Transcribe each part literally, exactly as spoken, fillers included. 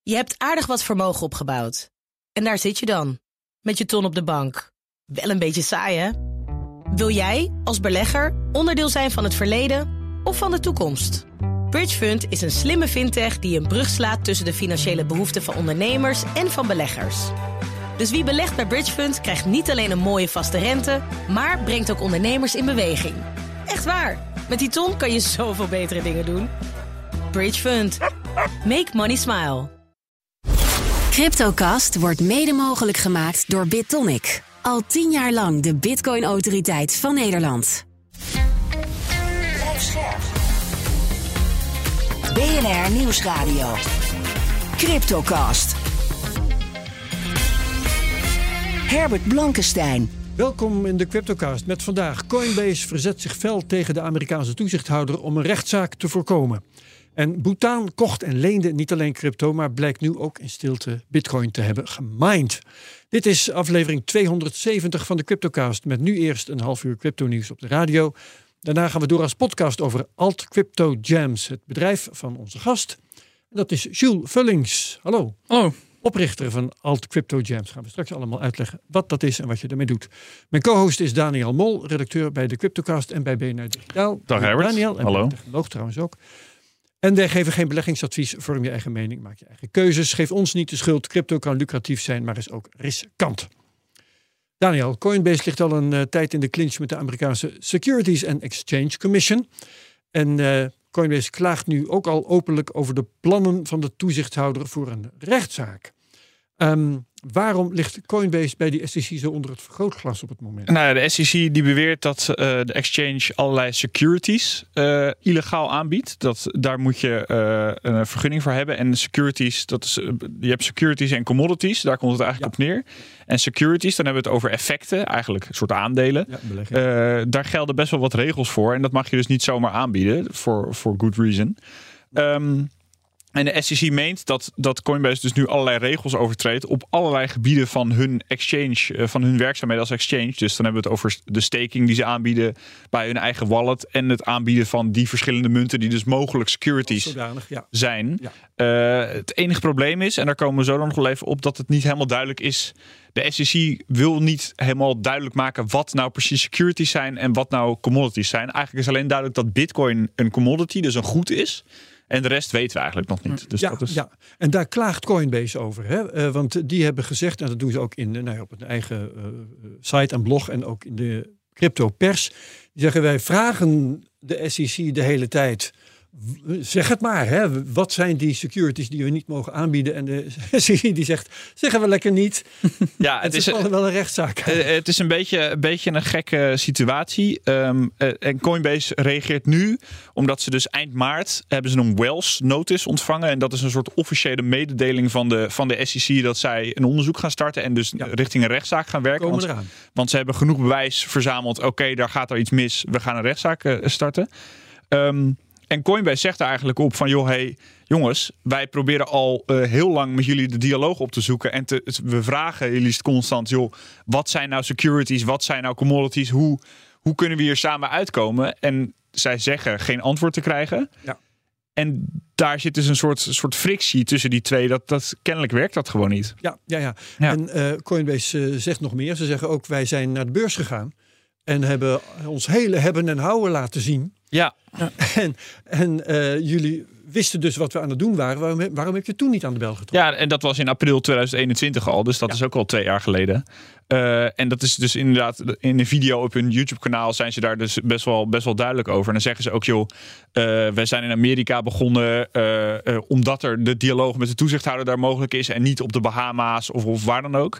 Je hebt aardig wat vermogen opgebouwd. En daar zit je dan, met je ton op de bank. Wel een beetje saai, hè? Wil jij, als belegger, onderdeel zijn van het verleden of van de toekomst? Bridgefund is een slimme fintech die een brug slaat tussen de financiële behoeften van ondernemers en van beleggers. Dus wie belegt bij Bridgefund krijgt niet alleen een mooie vaste rente, maar brengt ook ondernemers in beweging. Echt waar, met die ton kan je zoveel betere dingen doen. Bridgefund. Make money smile. CryptoCast wordt mede mogelijk gemaakt door BitTonic. Al tien jaar lang de Bitcoin-autoriteit van Nederland. Blijf scherp. B N R Nieuwsradio. CryptoCast. Herbert Blankenstein. Welkom in de CryptoCast met vandaag. Coinbase verzet zich fel tegen de Amerikaanse toezichthouder om een rechtszaak te voorkomen. En Bhutan kocht en leende niet alleen crypto, maar blijkt nu ook in stilte Bitcoin te hebben gemined. Dit is aflevering tweehonderdzeventig van de CryptoCast met nu eerst een half uur crypto nieuws op de radio. Daarna gaan we door als podcast over Alt Crypto Jams, het bedrijf van onze gast. En dat is Jules Vullings. Hallo. Hallo. Oprichter van Alt Crypto Jams. Gaan we straks allemaal uitleggen wat dat is en wat je ermee doet. Mijn co-host is Daniel Mol, redacteur bij de CryptoCast en bij B N R Digitaal. Dag Herbert. Daniel, en hallo. Technoloog trouwens ook. En wij geven geen beleggingsadvies. Vorm je eigen mening, maak je eigen keuzes. Geef ons niet de schuld. Crypto kan lucratief zijn, maar is ook riskant. Daniel, Coinbase ligt al een uh, tijd in de clinch met de Amerikaanse Securities and Exchange Commission. En uh, Coinbase klaagt nu ook al openlijk over de plannen van de toezichthouder voor een rechtszaak. Um, waarom ligt Coinbase bij die S E C zo onder het vergrootglas op het moment? Nou, de S E C die beweert dat uh, de exchange allerlei securities uh, illegaal aanbiedt. Dat, daar moet je uh, een vergunning voor hebben. En securities, dat is, uh, je hebt securities en commodities. Daar komt het eigenlijk ja. op neer. En securities, dan hebben we het over effecten. Eigenlijk een soort aandelen. Ja, uh, daar gelden best wel wat regels voor. En dat mag je dus niet zomaar aanbieden. For, for good reason. Um, En de S E C meent dat, dat Coinbase dus nu allerlei regels overtreedt op allerlei gebieden van hun exchange, van hun werkzaamheden als exchange. Dus dan hebben we het over de staking die ze aanbieden bij hun eigen wallet en het aanbieden van die verschillende munten die dus mogelijk securities zodanig, ja. zijn. Ja. Uh, het enige probleem is, en daar komen we zo dan nog wel even op, dat het niet helemaal duidelijk is. De S E C wil niet helemaal duidelijk maken wat nou precies securities zijn en wat nou commodities zijn. Eigenlijk is alleen duidelijk dat Bitcoin een commodity, dus een goed is. En de rest weten we eigenlijk nog niet. Dus ja, dat is... ja, en daar klaagt Coinbase over. Hè? Uh, want die hebben gezegd, en dat doen ze ook in, nou ja, op hun eigen uh, site en blog en ook in de crypto pers. Die zeggen, wij vragen de S E C de hele tijd, zeg het maar, hè? Wat zijn die securities die we niet mogen aanbieden? En de S E C die zegt, zeggen we lekker niet. Ja, het is een, wel een rechtszaak. Uh, het is een beetje, een beetje een gekke situatie. Um, uh, en Coinbase reageert nu, omdat ze dus eind maart hebben ze een Wells notice ontvangen. En dat is een soort officiële mededeling van de, van de S E C dat zij een onderzoek gaan starten en dus ja. richting een rechtszaak gaan werken. Komen want, eraan. want ze hebben genoeg bewijs verzameld. Oké, okay, daar gaat er iets mis. We gaan een rechtszaak uh, starten. Um, En Coinbase zegt er eigenlijk op van, joh, hey, jongens, wij proberen al uh, heel lang met jullie de dialoog op te zoeken. En te, we vragen jullie constant, joh, wat zijn nou securities, wat zijn nou commodities, hoe, hoe kunnen we hier samen uitkomen? En zij zeggen geen antwoord te krijgen. Ja. En daar zit dus een soort, soort frictie tussen die twee. Dat, dat, kennelijk werkt dat gewoon niet. Ja, ja, ja. ja. En uh, Coinbase uh, zegt nog meer. Ze zeggen ook, wij zijn naar de beurs gegaan en hebben ons hele hebben en houden laten zien. Ja. ja. En, en uh, jullie wisten dus wat we aan het doen waren. Waarom, waarom heb je toen niet aan de bel getrokken? Ja, en dat was in april tweeduizend eenentwintig al. Dus dat ja. is ook al twee jaar geleden. Uh, en dat is dus inderdaad in een video op hun YouTube-kanaal zijn ze daar dus best wel, best wel duidelijk over. En dan zeggen ze ook, joh, uh, wij zijn in Amerika begonnen uh, uh, omdat er de dialoog met de toezichthouder daar mogelijk is en niet op de Bahama's of, of waar dan ook.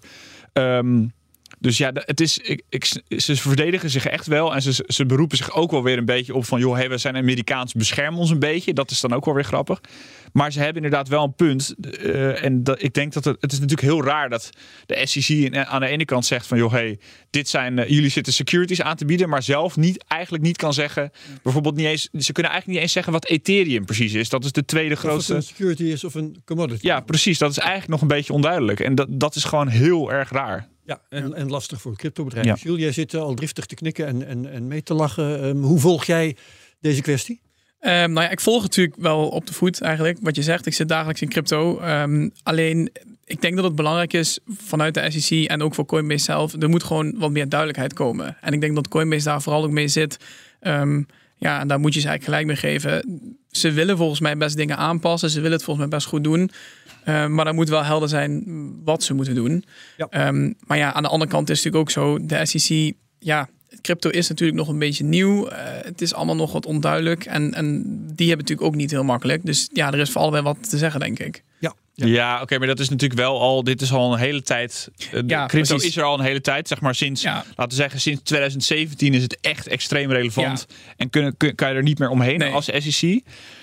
Um, Dus ja, het is, ik, ik, ze verdedigen zich echt wel. En ze, ze beroepen zich ook wel weer een beetje op van, joh, hey, we zijn Amerikaans, bescherm ons een beetje. Dat is dan ook wel weer grappig. Maar ze hebben inderdaad wel een punt. Uh, en dat, ik denk dat het, het is natuurlijk heel raar dat de S E C aan de ene kant zegt van, joh, hey, dit zijn, uh, jullie zitten securities aan te bieden, maar zelf niet, eigenlijk niet kan zeggen, bijvoorbeeld niet eens, ze kunnen eigenlijk niet eens zeggen wat Ethereum precies is. Dat is de tweede of grootste. Of het een security is of een commodity. Ja, precies. Dat is eigenlijk nog een beetje onduidelijk. En dat, dat is gewoon heel erg raar. Ja, en, en lastig voor het cryptobedrijf. Ja. Jules, jij zit al driftig te knikken en, en, en mee te lachen. Um, hoe volg jij deze kwestie? Um, nou ja, ik volg het natuurlijk wel op de voet eigenlijk, wat je zegt. Ik zit dagelijks in crypto. Um, alleen, ik denk dat het belangrijk is vanuit de S E C en ook voor Coinbase zelf. Er moet gewoon wat meer duidelijkheid komen. En ik denk dat Coinbase daar vooral ook mee zit. Um, ja, en daar moet je ze eigenlijk gelijk mee geven. Ze willen volgens mij best dingen aanpassen. Ze willen het volgens mij best goed doen. Uh, maar dan moet wel helder zijn wat ze moeten doen. Ja. Um, maar ja, aan de andere kant is het natuurlijk ook zo. De S E C, ja, crypto is natuurlijk nog een beetje nieuw. Uh, het is allemaal nog wat onduidelijk. En, en die hebben natuurlijk ook niet heel makkelijk. Dus ja, er is voor allebei wat te zeggen, denk ik. Ja. Ja, ja oké, okay, maar dat is natuurlijk wel al... Dit is al een hele tijd... De ja, crypto precies. is er al een hele tijd. Zeg maar sinds, ja. laten we zeggen, sinds twintig zeventien is het echt extreem relevant. Ja. En kun, kun, kan je er niet meer omheen nee. als S E C.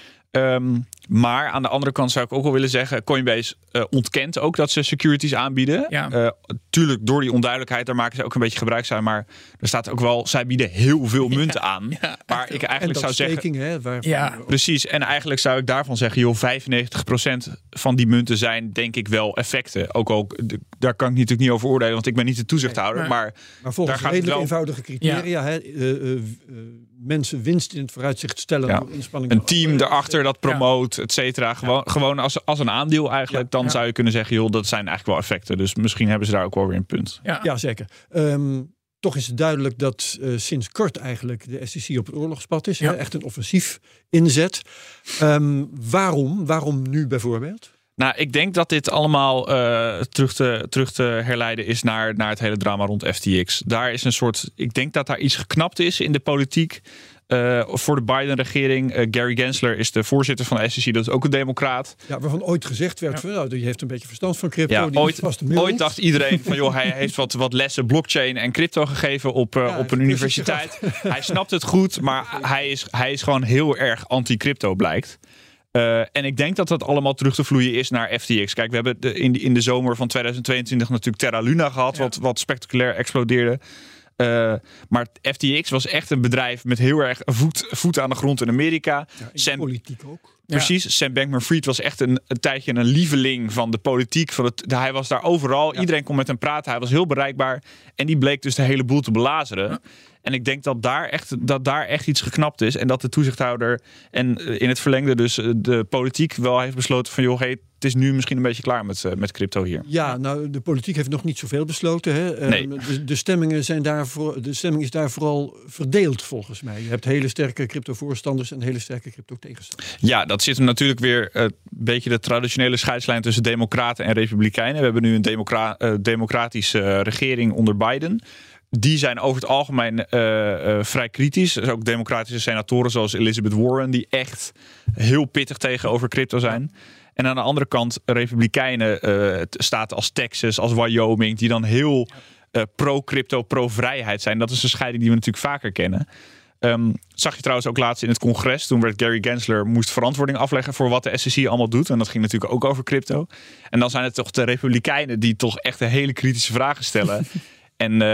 Um, maar aan de andere kant zou ik ook wel willen zeggen... Coinbase uh, ontkent ook dat ze securities aanbieden. Ja. Uh, tuurlijk, door die onduidelijkheid... daar maken ze ook een beetje gebruik van. Maar er staat ook wel... zij bieden heel veel munten ja. aan. Ja, waar ik eigenlijk zou zeggen... Hè, waar, ja, precies. En eigenlijk zou ik daarvan zeggen... joh, vijfennegentig procent van die munten zijn denk ik wel effecten. Ook al, de, daar kan ik natuurlijk niet over oordelen... want ik ben niet de toezichthouder. Nee, maar, maar volgens daar redelijk wel... eenvoudige criteria... Ja. Hè, uh, uh, uh, mensen winst in het vooruitzicht stellen... Ja. door inspanning. Een team erachter dat promoot, ja. et cetera. Gewoon, ja. gewoon als, als een aandeel eigenlijk. Ja. Dan ja. zou je kunnen zeggen, joh, dat zijn eigenlijk wel effecten. Dus misschien hebben ze daar ook wel weer een punt. Ja, ja zeker. Um, toch is het duidelijk dat uh, sinds kort eigenlijk de S E C op het oorlogspad is. Ja. Hè, echt een offensief inzet. Um, waarom? Waarom nu bijvoorbeeld? Nou, ik denk dat dit allemaal uh, terug, te, terug te herleiden is naar, naar het hele drama rond F T X. Daar is een soort, ik denk dat daar iets geknapt is in de politiek. Uh, voor de Biden-regering. Uh, Gary Gensler is de voorzitter van de S E C. Dat is ook een democraat. Ja, waarvan ooit gezegd werd, ja. nou, die heeft een beetje verstand van crypto. Ja, die ooit, vast ooit dacht iedereen van, joh, hij heeft wat, wat lessen blockchain en crypto gegeven op, uh, ja, op een universiteit. Hij snapt het goed, maar hij is, hij is gewoon heel erg anti-crypto, blijkt. Uh, en ik denk dat dat allemaal terug te vloeien is naar F T X. Kijk, we hebben de, in, in de zomer van twintig tweeëntwintig natuurlijk Terra Luna gehad, ja. wat, wat spectaculair explodeerde. Uh, maar F T X was echt een bedrijf met heel erg voet, voet aan de grond in Amerika. Ja, in Sam, politiek ook. Precies. Ja. Sam Bankman-Fried was echt een, een tijdje een lieveling van de politiek. Van het, de, hij was daar overal. Ja. Iedereen kon met hem praten. Hij was heel bereikbaar. En die bleek dus de hele boel te belazeren. Ja. En ik denk dat daar, echt, dat daar echt iets geknapt is. En dat de toezichthouder en in het verlengde dus de politiek wel heeft besloten van... joh, hey, het is nu misschien een beetje klaar met, uh, met crypto hier. Ja, nou, de politiek heeft nog niet zoveel besloten. Hè? Nee. Uh, de, de, stemmingen zijn daarvoor, de stemming is daar vooral verdeeld volgens mij. Je hebt hele sterke crypto-voorstanders en hele sterke crypto-tegenstanders. Ja, dat zit hem natuurlijk weer een uh, beetje de traditionele scheidslijn tussen democraten en republikeinen. We hebben nu een democra- uh, democratische uh, regering onder Biden. Die zijn over het algemeen uh, uh, vrij kritisch. Er zijn ook democratische senatoren zoals Elizabeth Warren... die echt heel pittig tegenover crypto zijn. En aan de andere kant republikeinen, uh, staten als Texas, als Wyoming... die dan heel uh, pro-crypto, pro-vrijheid zijn. Dat is een scheiding die we natuurlijk vaker kennen. Um, zag je trouwens ook laatst in het congres. Toen werd Gary Gensler moest verantwoording afleggen voor wat de S E C allemaal doet. En dat ging natuurlijk ook over crypto. En dan zijn het toch de republikeinen die toch echt een hele kritische vragen stellen... En uh,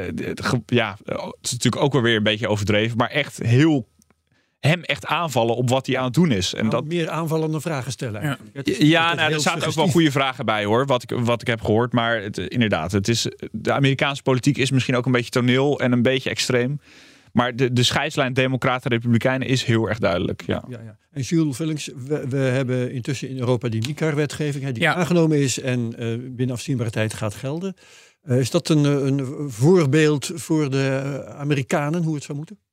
ja, het is natuurlijk ook wel weer een beetje overdreven, maar echt heel hem echt aanvallen op wat hij aan het doen is. En nou, dat meer aanvallen dan vragen stellen. Ja, is, ja nou, er zaten ook wel goede vragen bij hoor, wat ik, wat ik heb gehoord. Maar het, inderdaad, het is, de Amerikaanse politiek is misschien ook een beetje toneel en een beetje extreem. Maar de, de scheidslijn Democraten-Republikeinen is heel erg duidelijk. Ja. Ja, ja. En Jules Vullings, we, we hebben intussen in Europa die MiCAR-wetgeving, hè, die ja. aangenomen is en uh, binnen afzienbare tijd gaat gelden. Uh, is dat een, een voorbeeld voor de Amerikanen, hoe het zou moeten?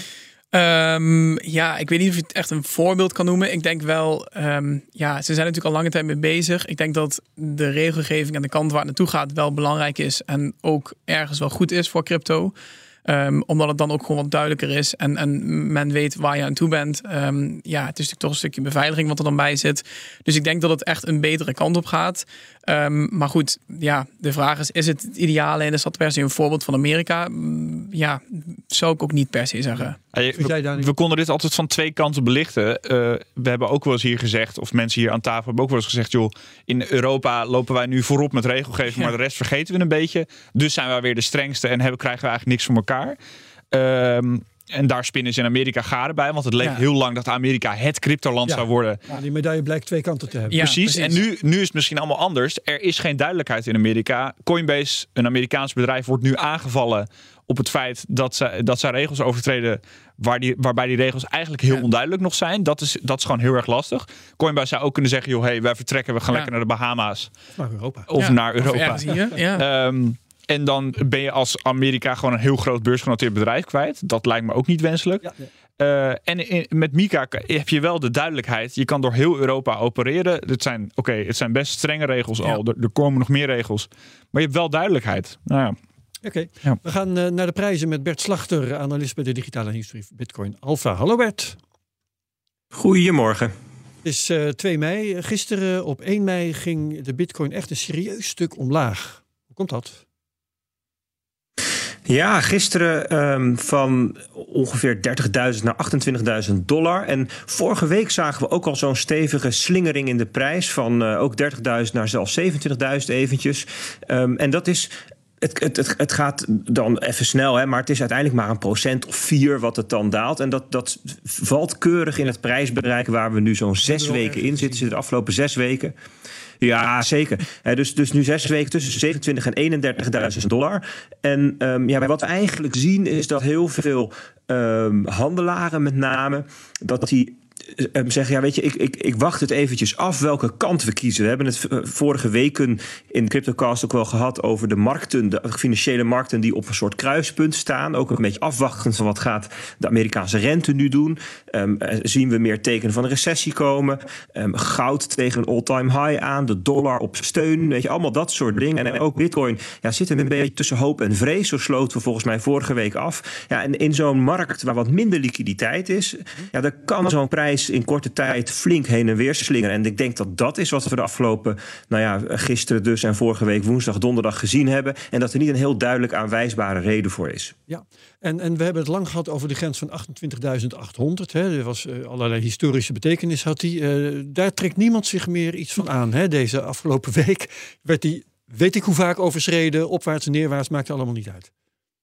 Um, ja, ik weet niet of je het echt een voorbeeld kan noemen. Ik denk wel, um, ja, ze zijn natuurlijk al lange tijd mee bezig. Ik denk dat de regelgeving en de kant waar het naartoe gaat wel belangrijk is. En ook ergens wel goed is voor crypto. Um, omdat het dan ook gewoon wat duidelijker is. En, en men weet waar je aan toe bent. Um, ja, het is natuurlijk toch een stukje beveiliging wat er dan bij zit. Dus ik denk dat het echt een betere kant op gaat. Um, maar goed, ja, de vraag is, is het het ideale en is dat per se een voorbeeld van Amerika? Ja, zou ik ook niet per se zeggen. Hey, we, we konden dit altijd van twee kanten belichten. Uh, we hebben ook wel eens hier gezegd, of mensen hier aan tafel hebben ook wel eens gezegd, joh, in Europa lopen wij nu voorop met regelgeving, ja. maar de rest vergeten we een beetje. Dus zijn wij weer de strengste en hebben, krijgen we eigenlijk niks voor elkaar. Um, En daar spinnen ze in Amerika garen bij. Want het leek ja. heel lang dat Amerika het cryptoland ja. zou worden. Ja, die medaille blijkt twee kanten te hebben. Ja, precies. precies. En nu, nu is het misschien allemaal anders. Er is geen duidelijkheid in Amerika. Coinbase, een Amerikaans bedrijf, wordt nu aangevallen op het feit dat zij, dat zij regels overtreden waar die, waarbij die regels eigenlijk heel ja. onduidelijk nog zijn. Dat is, dat is gewoon heel erg lastig. Coinbase zou ook kunnen zeggen, joh, hey, wij vertrekken, we gaan ja. lekker naar de Bahama's. Naar Europa. Of ja. naar Europa. Of hier. Ja. Um, en dan ben je als Amerika gewoon een heel groot beursgenoteerd bedrijf kwijt. Dat lijkt me ook niet wenselijk. Ja. Uh, en in, met Mika heb je wel de duidelijkheid. Je kan door heel Europa opereren. Het zijn, oké, okay, het zijn best strenge regels ja. al. Er, er komen nog meer regels. Maar je hebt wel duidelijkheid. Nou ja. Oké, okay. ja. we gaan uh, naar de prijzen met Bert Slachter, analist bij de digitale nieuwsbrief Bitcoin Alpha. Hallo Bert. Goedemorgen. Het is uh, twee mei. Gisteren op één mei ging de Bitcoin echt een serieus stuk omlaag. Hoe komt dat? Ja, gisteren um, van ongeveer dertigduizend naar achtentwintigduizend dollar. En vorige week zagen we ook al zo'n stevige slingering in de prijs van uh, ook dertigduizend naar zelfs zevenentwintigduizend eventjes. Um, en dat is... Het, het, het, het gaat dan even snel, hè, maar het is uiteindelijk maar een procent of vier wat het dan daalt. En dat, dat valt keurig in het prijsbereik waar we nu zo'n zes weken in zitten. De afgelopen zes weken. Ja, zeker. He, dus, dus nu zes weken tussen zevenentwintig en eenendertigduizend dollar. En um, ja, wat we eigenlijk zien is dat heel veel um, handelaren met name, dat die zeggen, ja, weet je, ik, ik, ik wacht het eventjes af welke kant we kiezen. We hebben het vorige weken in CryptoCast ook wel gehad over de markten, de financiële markten die op een soort kruispunt staan. Ook een beetje afwachtend van wat gaat de Amerikaanse rente nu doen. Um, zien we meer tekenen van een recessie komen. Um, goud tegen een all-time high aan. De dollar op steun. Weet je, allemaal dat soort dingen. En ook Bitcoin ja, zit er een beetje tussen hoop en vrees. Zo sloten we volgens mij vorige week af. Ja, en in zo'n markt waar wat minder liquiditeit is, ja, dan kan zo'n prijs in korte tijd flink heen en weer slingeren. En ik denk dat dat is wat we de afgelopen, nou ja, gisteren dus en vorige week woensdag, donderdag gezien hebben. En dat er niet een heel duidelijk aanwijsbare reden voor is. Ja, en, en we hebben het lang gehad over de grens van achtentwintigduizend achthonderd. Hè. Er was uh, allerlei historische betekenis had die. Uh, daar trekt niemand zich meer iets van aan. Hè. Deze afgelopen week werd die, weet ik hoe vaak, overschreden. Opwaarts en neerwaarts, maakt allemaal niet uit.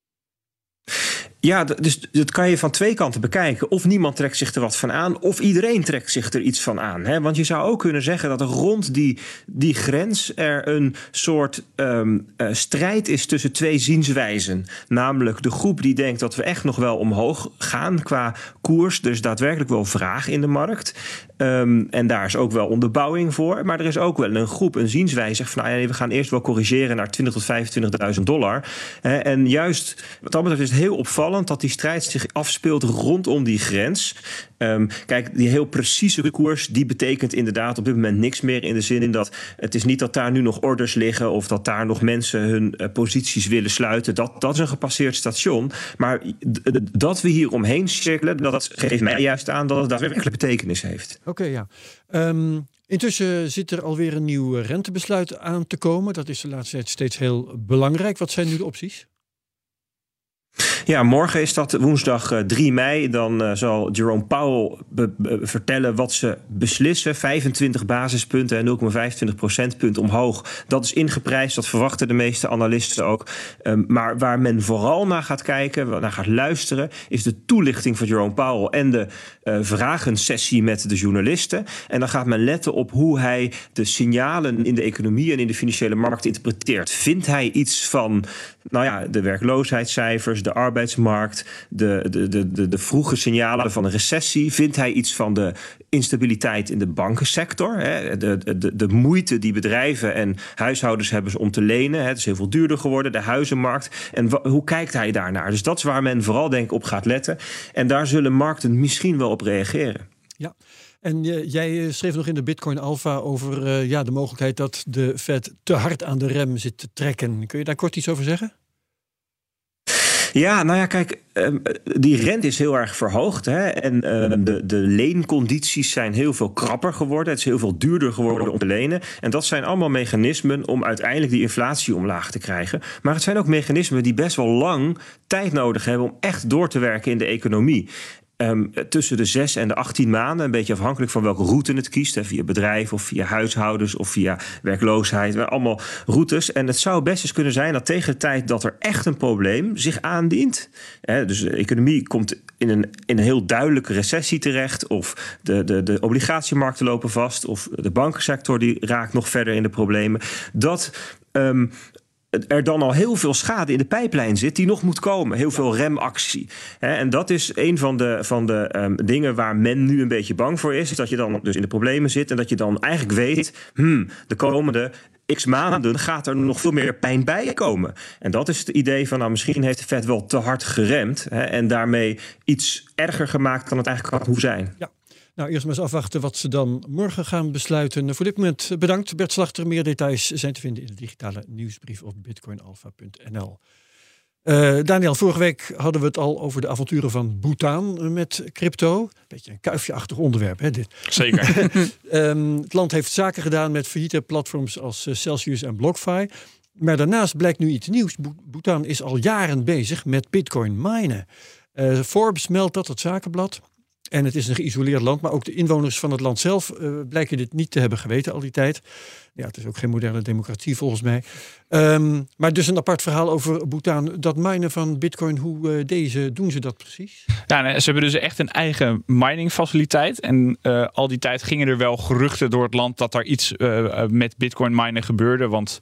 Ja, dus dat kan je van twee kanten bekijken. Of niemand trekt zich er wat van aan, of iedereen trekt zich er iets van aan. Hè? Want je zou ook kunnen zeggen dat er rond die, die grens er een soort um, uh, strijd is tussen twee zienswijzen. Namelijk de groep die denkt dat we echt nog wel omhoog gaan qua koers. Er is daadwerkelijk wel vraag in de markt. Um, en daar is ook wel onderbouwing voor. Maar er is ook wel een groep, een zienswijze van nou ja, we gaan eerst wel corrigeren naar twintig tot vijfentwintigduizend dollar. Hè? En juist wat dat betreft is het heel opvallend dat die strijd zich afspeelt rondom die grens. Um, kijk, die heel precieze koers, die betekent inderdaad op dit moment niks meer in de zin in dat het is niet dat daar nu nog orders liggen of dat daar nog mensen hun uh, posities willen sluiten. Dat, dat is een gepasseerd station. Maar d- d- dat we hier omheen cirkelen, dat geeft mij juist aan dat het daadwerkelijk betekenis heeft. Oké, okay, ja. Um, intussen zit er alweer een nieuw rentebesluit aan te komen. Dat is de laatste tijd steeds heel belangrijk. Wat zijn nu de opties? Ja, morgen is dat woensdag uh, drie mei. Dan uh, zal Jerome Powell be- be- vertellen wat ze beslissen. vijfentwintig basispunten en nul komma vijfentwintig procentpunt omhoog. Dat is ingeprijsd, dat verwachten de meeste analisten ook. Um, maar waar men vooral naar gaat kijken, naar gaat luisteren, is de toelichting van Jerome Powell en de uh, vragensessie met de journalisten. En dan gaat men letten op hoe hij de signalen in de economie en in de financiële markt interpreteert. Vindt hij iets van, nou ja, de werkloosheidscijfers, de arbeidsmarkt, de, de, de, de, de vroege signalen van een recessie? Vindt hij iets van de instabiliteit in de bankensector? Hè? De, de, de moeite die bedrijven en huishoudens hebben om te lenen. Hè? Het is heel veel duurder geworden, de huizenmarkt. En w- hoe kijkt hij daarnaar? Dus dat is waar men vooral denk ik op gaat letten. En daar zullen markten misschien wel op reageren. Ja. En uh, jij schreef nog in de Bitcoin Alpha over uh, ja, de mogelijkheid dat de Fed te hard aan de rem zit te trekken. Kun je daar kort iets over zeggen? Ja, nou ja, kijk, um, die rente is heel erg verhoogd. Hè? En um, de, de leencondities zijn heel veel krapper geworden. Het is heel veel duurder geworden om te lenen. En dat zijn allemaal mechanismen om uiteindelijk die inflatie omlaag te krijgen. Maar het zijn ook mechanismen die best wel lang tijd nodig hebben om echt door te werken in de economie. Um, tussen de zes en de achttien maanden, een beetje afhankelijk van welke route het kiest. Hè, via bedrijf of via huishoudens of via werkloosheid. Allemaal routes. En het zou best eens kunnen zijn dat tegen de tijd dat er echt een probleem zich aandient. Hè, dus de economie komt in een, in een heel duidelijke recessie terecht. Of de, de, de obligatiemarkten lopen vast. Of de bankensector die raakt nog verder in de problemen. Dat Um, er dan al heel veel schade in de pijplijn zit die nog moet komen. Heel veel remactie. Hè, en dat is een van de, van de um, dingen waar men nu een beetje bang voor is. Is dat je dan dus in de problemen zit en dat je dan eigenlijk weet, hmm, de komende x maanden gaat er nog veel meer pijn bij komen. En dat is het idee van, nou, misschien heeft de Fed wel te hard geremd, hè, en daarmee iets erger gemaakt dan het eigenlijk had moeten zijn. Ja. Nou, eerst maar eens afwachten wat ze dan morgen gaan besluiten. Voor dit moment bedankt, Bert Slachter. Meer details zijn te vinden in de digitale nieuwsbrief op bitcoin alpha punt n l. Uh, Daniel, vorige week hadden we het al over de avonturen van Bhutan met crypto. Beetje een kuifje-achtig onderwerp, hè, dit. Zeker. um, het land heeft zaken gedaan met failliete platforms als Celsius en BlockFi. Maar daarnaast blijkt nu iets nieuws. Bhutan is al jaren bezig met bitcoin minen. Uh, Forbes meldt dat, het zakenblad. En het is een geïsoleerd land, maar ook de inwoners van het land zelf uh, blijken dit niet te hebben geweten al die tijd. Ja, het is ook geen moderne democratie volgens mij. Um, maar dus een apart verhaal over Bhutan. Dat minen van bitcoin, hoe uh, deze doen ze dat precies? Ja, nee, ze hebben dus echt een eigen miningfaciliteit. En uh, al die tijd gingen er wel geruchten door het land dat er iets uh, met bitcoin minen gebeurde. Want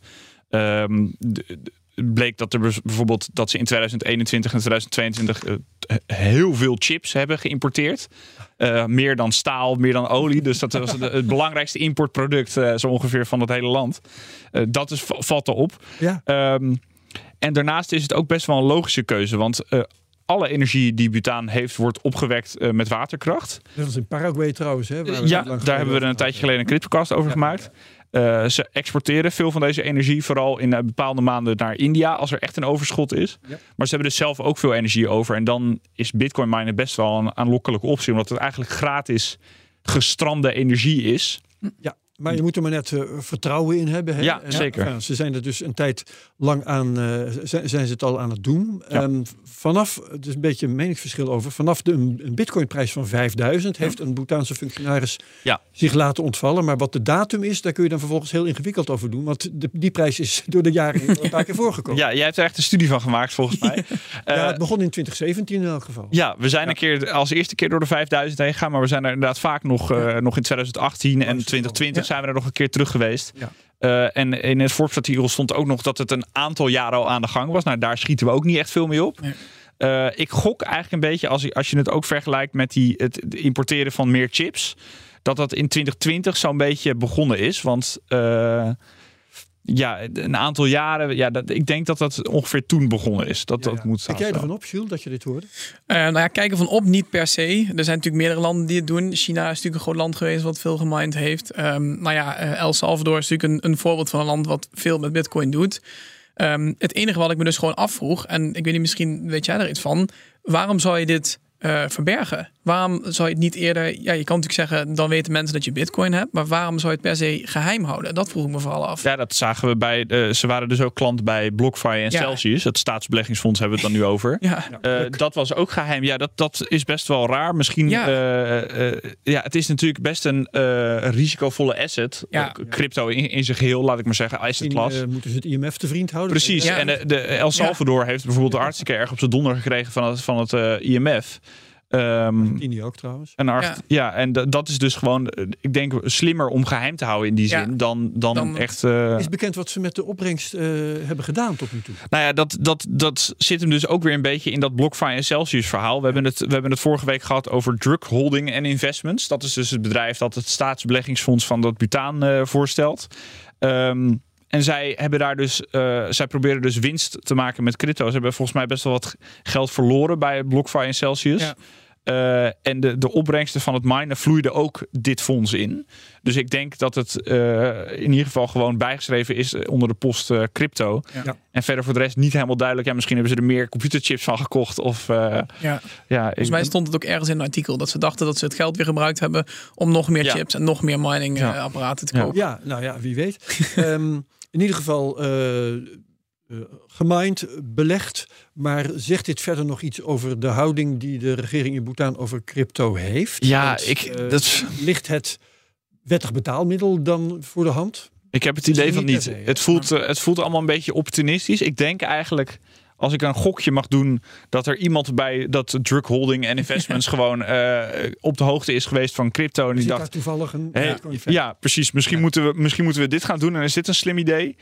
um, de, de, het bleek dat er bijvoorbeeld dat ze in tweeduizend eenentwintig en tweeduizend tweeëntwintig uh, heel veel chips hebben geïmporteerd. Uh, meer dan staal, meer dan olie. Dus dat was het, het belangrijkste importproduct uh, zo ongeveer van het hele land. Uh, dat is, valt erop. Ja. Um, en daarnaast is het ook best wel een logische keuze. Want uh, alle energie die Bhutan heeft, wordt opgewekt uh, met waterkracht. Dat is in Paraguay trouwens. Hè, waar we ja, daar hebben we er een tijdje geleden een CryptoCast over ja, gemaakt. Ja. Uh, ze exporteren veel van deze energie, vooral in uh, bepaalde maanden naar India, als er echt een overschot is. Ja. Maar ze hebben dus zelf ook veel energie over. En dan is bitcoin minen best wel een aanlokkelijke optie, omdat het eigenlijk gratis gestrande energie is. Ja, maar je moet er maar net uh, vertrouwen in hebben. Hè? Ja, en, zeker. Ja, ze zijn er dus een tijd lang aan, uh, zijn, zijn ze het al aan het doen. Ja. Um, vanaf, het is een beetje een meningsverschil over, vanaf de, een, een bitcoinprijs van vijfduizend heeft een Bhutaanse functionaris ja. zich laten ontvallen. Maar wat de datum is, daar kun je dan vervolgens heel ingewikkeld over doen. Want de, die prijs is door de jaren een paar keer voorgekomen. Ja, jij hebt er echt een studie van gemaakt volgens mij. ja, uh, het begon in twintig zeventien in elk geval. Ja, we zijn ja. een keer als eerste keer door de vijfduizend heen gegaan. Maar we zijn er inderdaad vaak nog, uh, ja. nog in twintig achttien en twintig twintig ja. zijn we er nog een keer terug geweest. Ja. Uh, en in het Forbes-artikel stond ook nog dat het een aantal jaren al aan de gang was. Nou, daar schieten we ook niet echt veel mee op. Ja. Uh, ik gok eigenlijk een beetje, als, als je het ook vergelijkt met die, het importeren van meer chips, dat dat in twintig twintig zo'n beetje begonnen is. Want uh, ja, een aantal jaren, ja, dat, ik denk dat dat ongeveer toen begonnen is. Dat, ja, ja. dat moet Kijk jij ervan op, Jules, dat je dit hoorde? Uh, nou ja, kijken van op niet per se. Er zijn natuurlijk meerdere landen die het doen. China is natuurlijk een groot land geweest wat veel gemined heeft. Um, nou ja, uh, El Salvador is natuurlijk een, een voorbeeld van een land wat veel met bitcoin doet. Um, het enige wat ik me dus gewoon afvroeg, en ik weet niet, misschien weet jij er iets van, waarom zou je dit uh, verbergen? Waarom zou je het niet eerder, ja, je kan natuurlijk zeggen, dan weten mensen dat je bitcoin hebt, maar waarom zou je het per se geheim houden? Dat vroeg ik me vooral af. Ja, dat zagen we bij, uh, ze waren dus ook klant bij BlockFi en ja. Celsius, het staatsbeleggingsfonds hebben we het dan nu over. Ja. Uh, dat was ook geheim. Ja, dat, dat is best wel raar. Misschien, ja, uh, uh, ja het is natuurlijk best een uh, risicovolle asset. Ja. Uh, crypto in, in zijn geheel, laat ik maar zeggen, asset class. Uh, moeten ze het I M F te vriend houden? Precies. Ja. En de, de El Salvador ja. heeft bijvoorbeeld de hartstikke erg op zijn donder gekregen van het, van het uh, I M F. Um, Argentinië ook trouwens. En Argt- ja. ja, en d- dat is dus gewoon, ik denk, slimmer om geheim te houden in die zin ja. dan, dan, dan echt. Uh... Is bekend wat ze met de opbrengst uh, hebben gedaan tot nu toe? Nou ja, dat, dat, dat zit hem dus ook weer een beetje in dat BlockFi en Celsius verhaal. We, ja. hebben het, we hebben het vorige week gehad over Drug Holding and Investments. Dat is dus het bedrijf dat het staatsbeleggingsfonds van dat Bhutan uh, voorstelt. Um, En zij hebben daar dus, uh, zij proberen dus winst te maken met crypto. Ze hebben volgens mij best wel wat geld verloren bij BlockFi en Celsius. Ja. Uh, en de, de opbrengsten van het minen vloeiden ook dit fonds in. Dus ik denk dat het uh, in ieder geval gewoon bijgeschreven is onder de post uh, crypto. Ja. En verder voor de rest niet helemaal duidelijk. Ja, misschien hebben ze er meer computerchips van gekocht. Of, uh, ja. Ja, Volgens mij stond het ook ergens in een artikel dat ze dachten dat ze het geld weer gebruikt hebben om nog meer ja. chips en nog meer mining ja. uh, apparaten te kopen. Ja, nou ja, wie weet. um, in ieder geval uh, uh, gemined, belegd. Maar zegt dit verder nog iets over de houding die de regering in Bhutan over crypto heeft? Ja, Want, ik, uh, dat... ligt het wettig betaalmiddel dan voor de hand? Ik heb het idee van niet. Het voelt, uh, het voelt allemaal een beetje opportunistisch. Ik denk eigenlijk, als ik een gokje mag doen, dat er iemand bij dat Drug Holding en Investments gewoon uh, op de hoogte is geweest van crypto. En die dacht toevallig een hey, ja, precies. Misschien, ja. Moeten we, misschien moeten we dit gaan doen. En is dit een slim idee?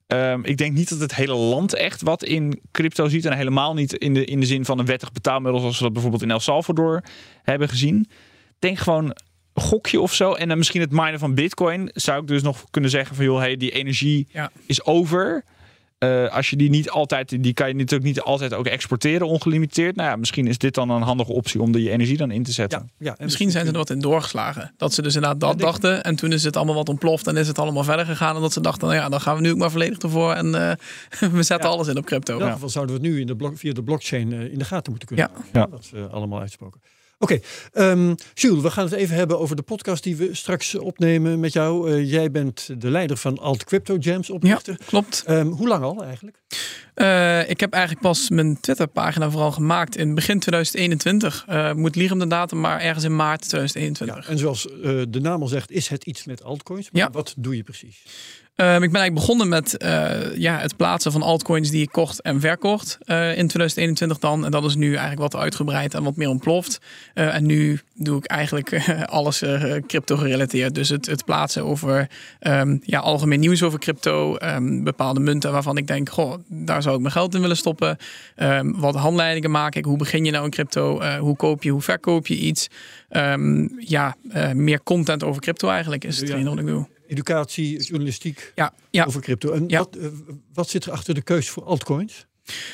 Um, ik denk niet dat het hele land echt wat in crypto ziet. En helemaal niet in de, in de zin van een wettig betaalmiddel zoals we dat bijvoorbeeld in El Salvador hebben gezien. Ik denk gewoon een gokje of zo. En dan misschien het minen van Bitcoin. Zou ik dus nog kunnen zeggen van joh, hey, die energie ja. is over. Uh, als je die niet altijd, die kan je natuurlijk niet altijd ook exporteren ongelimiteerd. Nou ja, misschien is dit dan een handige optie om die energie dan in te zetten. Ja, ja, en misschien zijn ze er wat in doorgeslagen. Dat ze dus inderdaad dat ja, dachten. En toen is het allemaal wat ontploft en is het allemaal verder gegaan. En dat ze dachten, nou ja, dan gaan we nu ook maar volledig ervoor. En uh, we zetten ja. alles in op crypto. In ieder geval zouden we het nu in de blok, via de blockchain uh, in de gaten moeten kunnen ja. houden. Ja. Dat is uh, allemaal uitsproken. Oké, okay, um, Jules, we gaan het even hebben over de podcast die we straks opnemen met jou. Uh, jij bent de leider van Alt Crypto Gems, oprichter. Ja, klopt. Um, hoe lang al eigenlijk? Uh, ik heb eigenlijk pas mijn Twitter-pagina vooral gemaakt in begin twintig eenentwintig. Uh, moet liegen om de datum, maar ergens in maart twintig eenentwintig. Ja, en zoals uh, de naam al zegt, is het iets met altcoins. Maar ja. wat doe je precies? Uh, ik ben eigenlijk begonnen met uh, ja, het plaatsen van altcoins die ik kocht en verkocht uh, in twintig eenentwintig dan. En dat is nu eigenlijk wat uitgebreid en wat meer ontploft. Uh, en nu doe ik eigenlijk uh, alles uh, crypto gerelateerd. Dus het, het plaatsen over um, ja, algemeen nieuws over crypto. Um, bepaalde munten waarvan ik denk, goh, daar zou ik mijn geld in willen stoppen. Um, wat handleidingen maak ik? Hoe begin je nou in crypto? Uh, hoe koop je, hoe verkoop je iets? Um, ja, uh, meer content over crypto eigenlijk is hetgeen ja. wat ik doe. Educatie, journalistiek ja, ja. over crypto. En ja. wat, uh, wat zit er achter de keuze voor altcoins?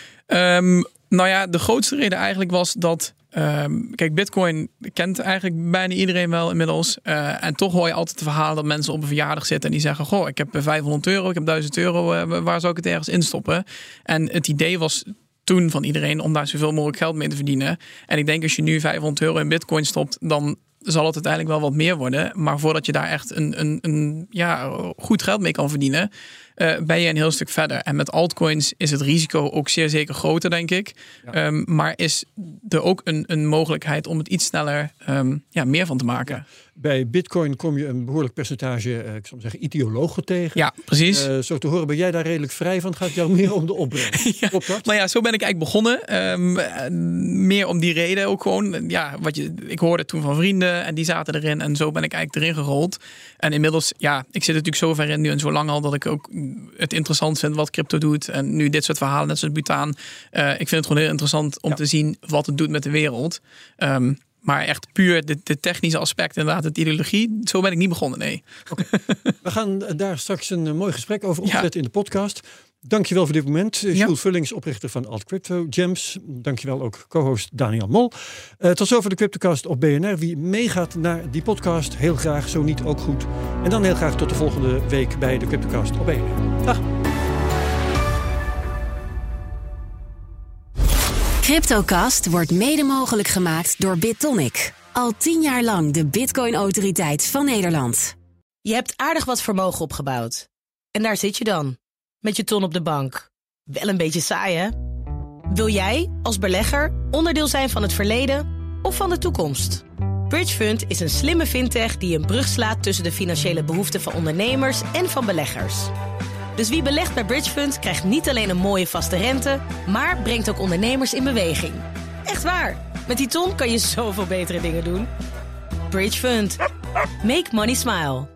Um, nou ja, de grootste reden eigenlijk was dat... Um, kijk, Bitcoin kent eigenlijk bijna iedereen wel inmiddels. Uh, en toch hoor je altijd het verhaal dat mensen op een verjaardag zitten en die zeggen, goh, ik heb vijfhonderd euro, ik heb duizend euro, uh, waar zou ik het ergens instoppen? En het idee was toen van iedereen om daar zoveel mogelijk geld mee te verdienen. En ik denk als je nu vijfhonderd euro in Bitcoin stopt, dan zal het uiteindelijk wel wat meer worden. Maar voordat je daar echt een, een, een ja, goed geld mee kan verdienen, uh, ben je een heel stuk verder. En met altcoins is het risico ook zeer zeker groter, denk ik. Ja. Um, maar is er ook een, een mogelijkheid om het iets sneller um, ja, meer van te maken. Ja. Bij Bitcoin kom je een behoorlijk percentage, uh, ik zou zeggen, ideologen tegen. Ja, precies. Uh, zo te horen, ben jij daar redelijk vrij van? Het gaat jou meer om de opbrengst. ja. Klopt dat? Nou ja, zo ben ik eigenlijk begonnen. Um, meer om die reden ook gewoon. Ja, wat je, ik hoorde toen van vrienden en die zaten erin. En zo ben ik eigenlijk erin gerold. En inmiddels, ja, ik zit natuurlijk zo ver in nu en zo lang al dat ik ook het interessant vind wat crypto doet. En nu dit soort verhalen, net zoals Butaan. Uh, ik vind het gewoon heel interessant om ja. te zien wat het doet met de wereld. Um, Maar echt puur de, de technische aspect, inderdaad, het ideologie. Zo ben ik niet begonnen, nee. Okay. We gaan daar straks een uh, mooi gesprek over opzetten ja. in de podcast. Dankjewel voor dit moment. Ja. Jules Vullings, oprichter van Alt Crypto Gems. Dankjewel ook co-host Daniel Mol. Uh, tot zover de Cryptocast op B N R. Wie meegaat naar die podcast, heel graag. Zo niet, ook goed. En dan heel graag tot de volgende week bij de Cryptocast op B N R. Dag. Cryptocast wordt mede mogelijk gemaakt door BitTonic. Al tien jaar lang de Bitcoin-autoriteit van Nederland. Je hebt aardig wat vermogen opgebouwd. En daar zit je dan, met je ton op de bank. Wel een beetje saai, hè? Wil jij, als belegger, onderdeel zijn van het verleden of van de toekomst? Bridgefund is een slimme fintech die een brug slaat tussen de financiële behoeften van ondernemers en van beleggers. Dus wie belegt bij Bridgefund krijgt niet alleen een mooie vaste rente, maar brengt ook ondernemers in beweging. Echt waar. Met die ton kan je zoveel betere dingen doen. Bridgefund. Make money smile.